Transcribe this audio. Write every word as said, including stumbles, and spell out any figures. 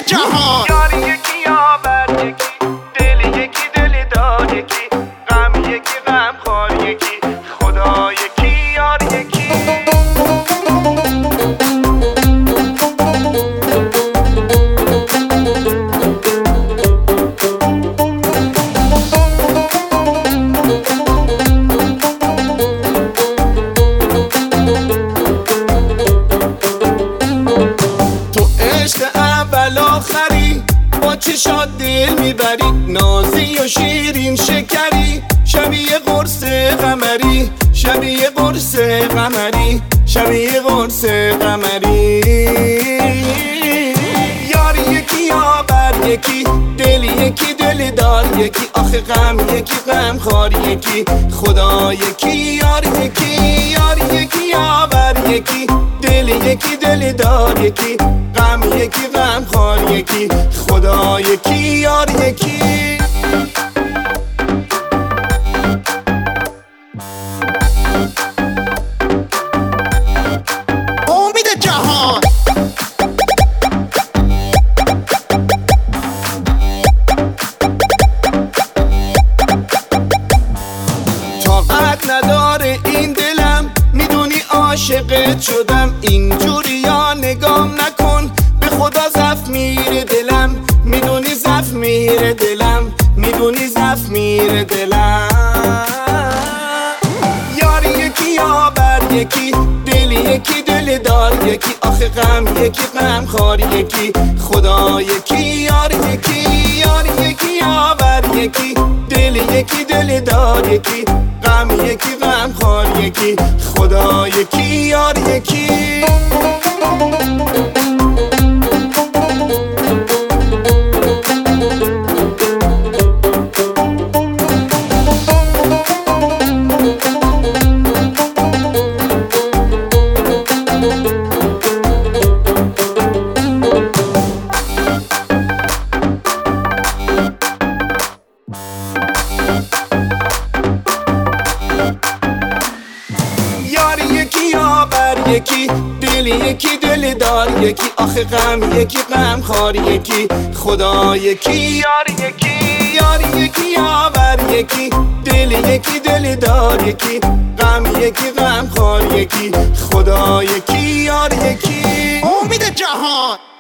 جهان. یاری یکی یاور یکی، دل یکی دل دار یکی، غم یکی غم خوار یکی، خدا یکی یار یکی. آخری با چشات دل میبری، نازی و شیرین شکری، شبیه قرص قمری، شبیه قرص قمری، شبیه قرص قمری. یار یکی یاور یکی، دل یکی دل دار یکی، آخه غم یکی غم خوار یکی، خدا یکی یار یکی. یار یکی یاور یکی، دل یکی دل دار یکی، غم یکی غم خوار یکی، خدا یکی یار یکی. امید جهان. طاقت نداره این دلم، میدونی عاشقت شدم، اینجوری یا نگام نکن، به خدا زف میره دلم، میدونی زف میره دلم، میدونی زف میره دلم. یاری یکی یاور یکی، دل یکی دل دار یکی، آخه غم یکی غم خوار یکی، خدا یکی یار یکی. یاری یکی یاور یکی، دل یکی دل دار یکی، غم یکی غم خوار یکی، خدا یکی یار یکی. یکی دل یکی دل دار یکی، آخه غم یکی غم خوار یکی، خدا یکی یار یکی. یار یکی یاور یکی، دل یکی دل دار یکی، غم یکی غم خوار یکی، خدا یکی یار یکی. امید جهان.